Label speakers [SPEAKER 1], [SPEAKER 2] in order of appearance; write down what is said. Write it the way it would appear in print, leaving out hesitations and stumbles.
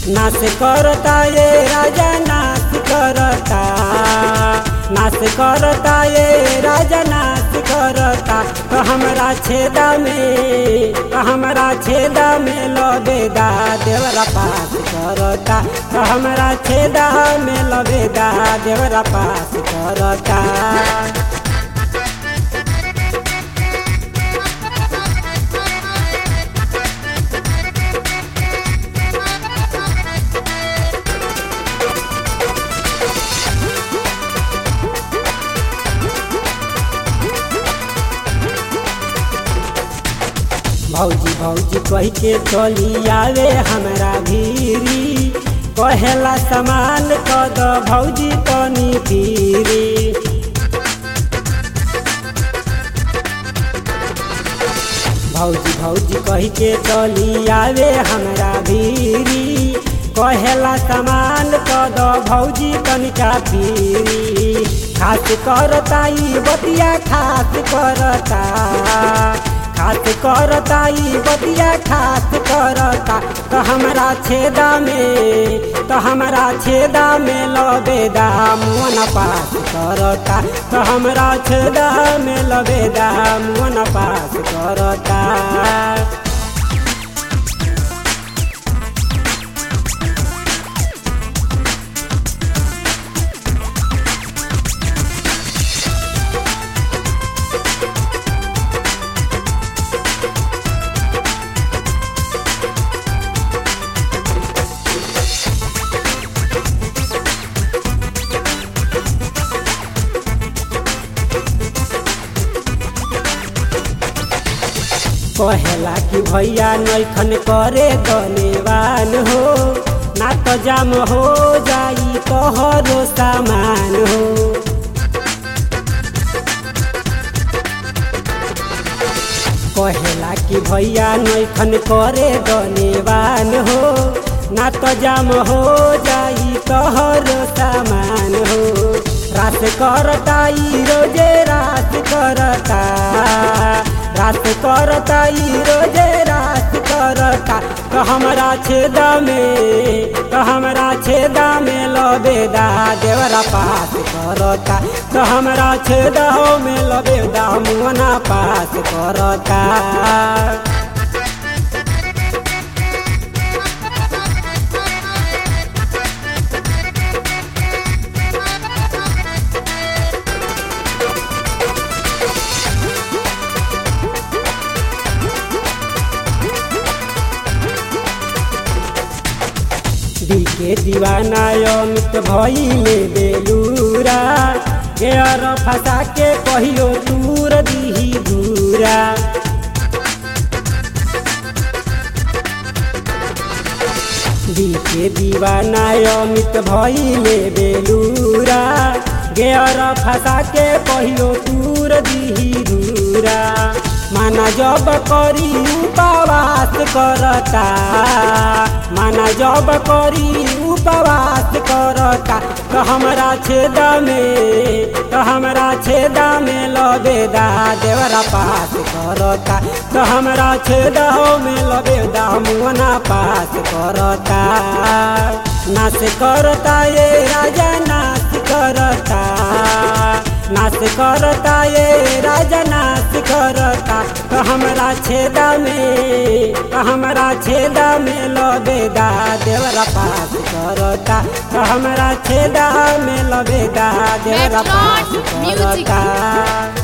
[SPEAKER 1] नाश करता ये राजा नाश करता, नाश करता ये राजा नाश करता। तो हमरा छेदा में, तो हमरा छेदा में लबेदा देवरा पास करता। तो हमरा छेदा में लबेदा देवरा पास करता। भौजी भौजी कह के चली आवे हमरा भीरी, कहेला समान कद भौजी तनी पीरी। भौजी भौजी कह के चली आवे हमरा भीरी, कहेला समान कद भौजी तनिका पीरी। खास करता ई बतिया खास करता, खास करता ई बतिया खास करता। तो हमरा छेदा में, तो हमरा छेदा में लबेदा मुअन पास करता। तो हमरा छेदा में लबेदा मुअन पास करता। कहेला कि भैया नैखन करे धन्यवान हो, ना तो जाम हो जाई तोहरो सामान हो। कहेला कि भैया नैखन करे धन्यवान हो, ना तो जाम हो जाई तोहरो सामान हो। रात करता ई रोजे रात करता, रात करता ई रोजे रात करता। तो हमरा छेदा में, तो हमरा छेदा में लबेदा देवरा पास करता। तो हमरा छेदा में लबेदा मुअना पास करता। के दीवाना अमित भइले बेलूरा, गेर फंसा के कहियो दूर दीही दूरा। के दीवाना अमित भइले बेलूरा, गेर फंसा के कहियो दूर दीही दूरा। माना जब करी उपवास करता, माना जब करी उपवास करता। तो हमरा छेदा में, तो हमरा छेदा में लबेदा देवरा पास करता। तो हमरा छेदा में लबेदा मुअना पास करता। नाश करता ये राजा नाश करता, नाश करता ये राजा नाश करता। तो हमरा छेदा में, तो हमरा छेदा में लबेदा देवरा पास करता। तो हमरा छेदा में लबेदा देवरा पास करता।